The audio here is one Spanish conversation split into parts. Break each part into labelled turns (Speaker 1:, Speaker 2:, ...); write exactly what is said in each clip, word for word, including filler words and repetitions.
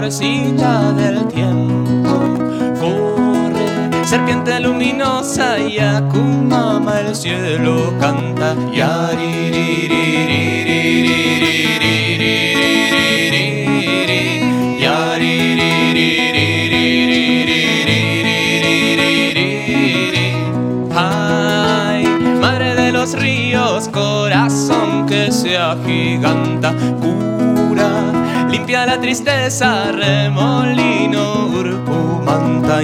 Speaker 1: cabecita del tiempo. Corre, serpiente luminosa, y Yakumama el cielo canta. Ay, madre de los ríos, corazón que se agiganta, cura, limpia la tristeza, remolino, urpumanta.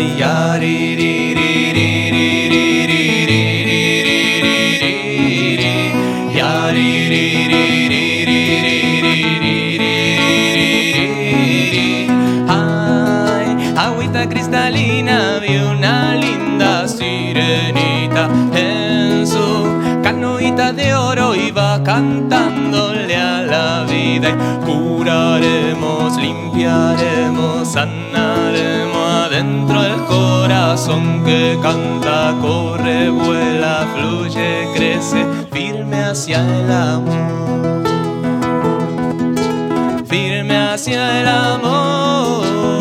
Speaker 1: Ay, agüita cristalina, vi una linda sirenita en su canoita de oro, iba cantándole a la vida. Y curaremos, limpiaremos, sanaremos adentro el corazón que canta, corre, vuela, fluye, crece, firme hacia el amor, firme hacia el amor.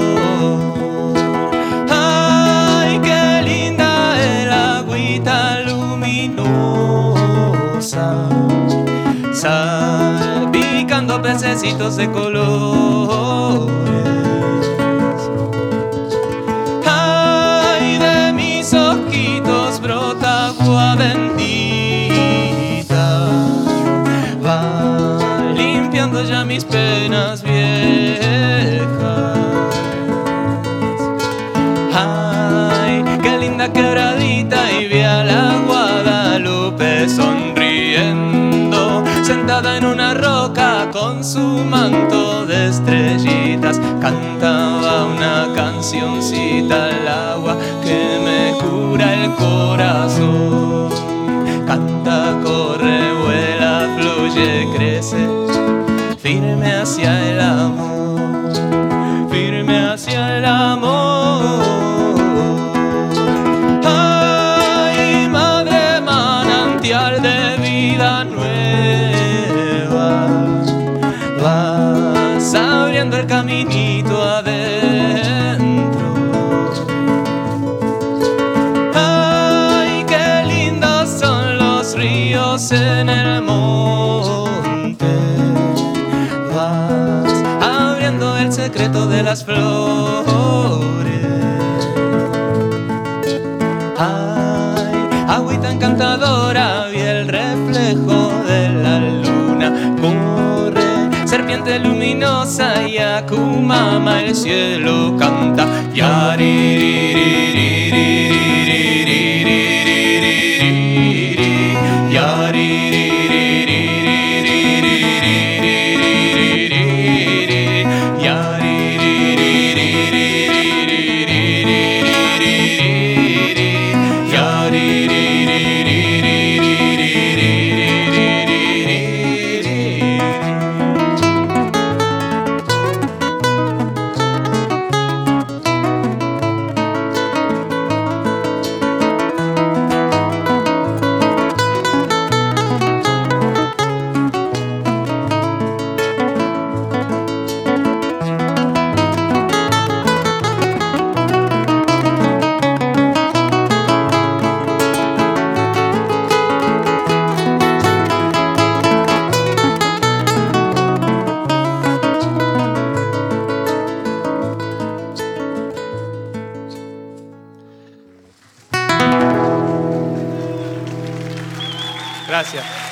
Speaker 1: Ay, qué linda el agüita luminosa, salpicando pececitos de colores. Ay, de mis ojitos brota agua bendita, va limpiando ya mis penas viejas. Ay, qué linda quebradita, y vi a la Guadalupe sonriendo, sentada en una roca con su manto de estrellitas. Cantaba una cancioncita al agua que me cura el corazón. Canta, corre, vuela, fluye, crece, firme hacia el amor, firme hacia el amor. Ay, madre manantial de vida nueva, vas abriendo el caminito adentro. Ay, qué lindos son los ríos en el monte, vas abriendo el secreto de las flores. Ay, agüita encantadora, vi el reflejo de la luna, corre, serpiente luminosa, y Yakumama el cielo canta. Gracias.